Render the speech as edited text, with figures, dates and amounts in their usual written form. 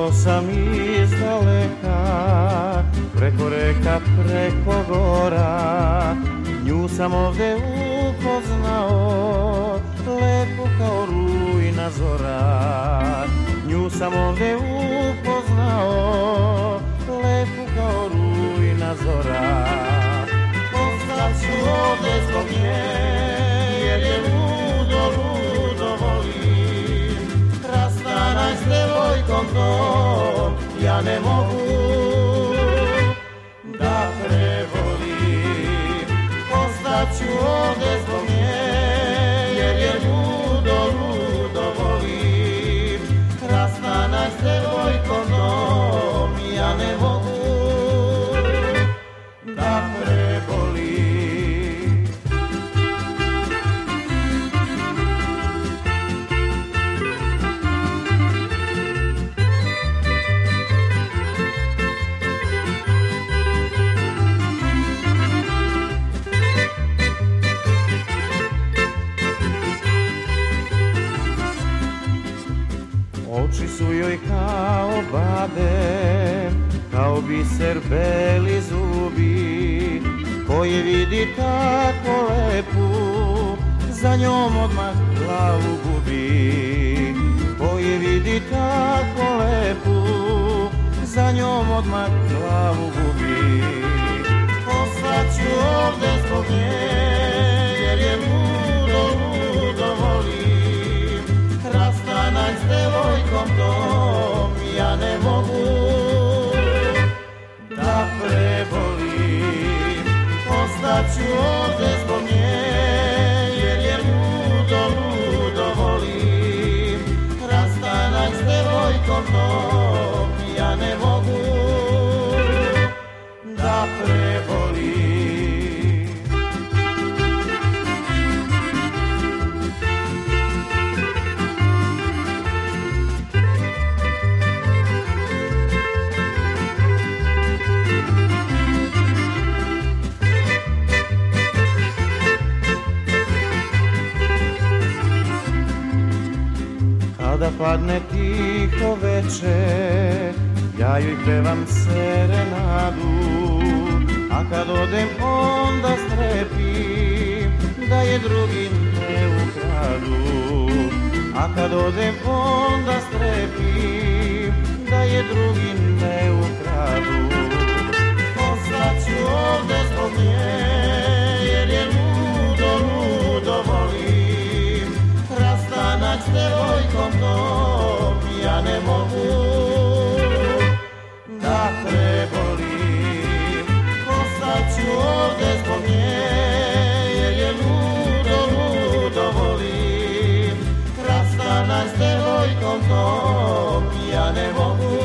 Gledao sam iz daleka, preko reka, preko gora, nju sam ovde upoznao, lepo kao rujna zora. Nju sam ovde upoznao, lepo kao rujna zora. Ostaću ovde zbog nje, jer je ludo, ludo volim. Rastanaj s devojkom tom, ja ne mogu da prevolim. Ostaću ovde zbog nje, jer je ludo, ludo volim. Rastanaj s devojkom tom, ja ne mogu da prebolim. Oči su joj kao bade, kao biser beli zubi, koje vidi tako lepu, za njom odmah glavu gubi. Koje vidi tako lepu, za njom odmah glavu gubi. Ostaću ovde zbog nje, jer je ludo, ludo volim. Rastanaj s devojkom tom, ja ne mogu da prebolim. Ostaću ovde zbog nje, jer je ludo, ludo volim. Rastanaj s devojkom tom, ja ne mogu da prebolim. Kada padne tiho veče, ja joj pevam serenadu, a kad odem onda strepim da je drugim ne ukradu. A kad odem onda strepim da je drugim ne ukradu. Ostaću ovde zbog nje, jer je ludo, ludo volim. Rastanaj s devojkom tom, ja ne mogu da prebolim. Ostaću ovde zbog nje, jer je ludo, ludo volim. Rastanaj s devojkom tom, ja ne mogu